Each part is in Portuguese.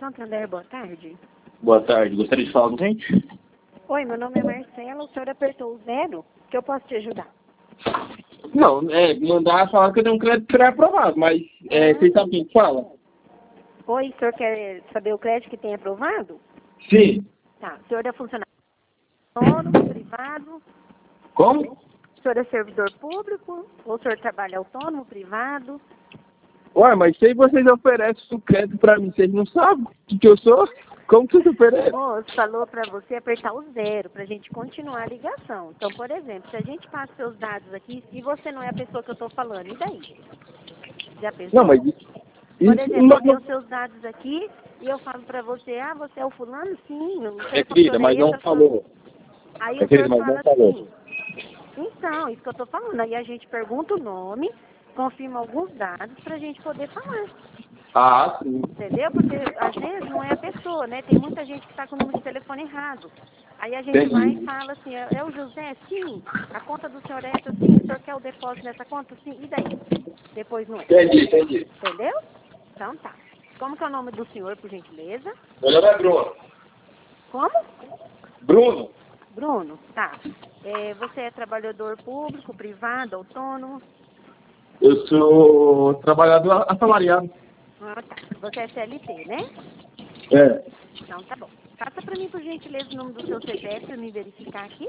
Santander, boa tarde. Boa tarde, gostaria de falar com quem? Oi, meu nome é Marcela, o senhor apertou o 0, que eu posso te ajudar? Não, mandar falar que eu tenho um crédito pré-aprovado, mas vocês sabem quem que fala? Oi, o senhor quer saber o crédito que tem aprovado? Sim. Tá, o senhor é funcionário autônomo, privado? Como? O senhor é servidor público? Ou o senhor trabalha autônomo, privado? Ué, mas se vocês oferecem o crédito pra mim, vocês não sabem o que eu sou? Como que vocês oferecem? Moço, falou pra você apertar o 0 pra gente continuar a ligação. Então, por exemplo, se a gente passa seus dados aqui e você não é a pessoa que eu tô falando, e daí? Já pensou? Não, mas Por isso exemplo, eu tenho seus dados aqui e eu falo pra você, você é o fulano? Sim, não sei querida, mas não falou. Aí o Querida, senhor mas não fala falou. assim, então, isso que eu tô falando. Aí a gente pergunta o nome, confirma alguns dados pra gente poder falar. Ah, sim. Entendeu? Porque às vezes não é a pessoa, né? Tem muita gente que tá com o número de telefone errado. Aí a gente Entendi. vai e fala assim, é o José? Sim. A conta do senhor é essa? Sim. O senhor quer o depósito dessa conta? Sim. E daí? Depois não é. Entendi. Entendeu? Então tá. Como que é o nome do senhor, por gentileza? Meu nome é Bruno. Como? Bruno? Bruno, tá. Você é trabalhador público, privado, autônomo? Eu sou trabalhador assalariado. Ah, tá. Você é CLT, né? É. Então tá bom. Passa pra mim, por gentileza, o nome do seu CPF pra me verificar aqui.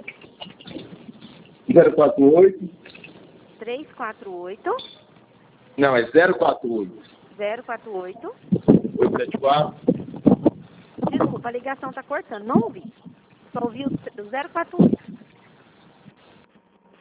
048. 348 Não, é 048. 048. 874. Desculpa, a ligação tá cortando. Não ouvi. Só ouvi o 048.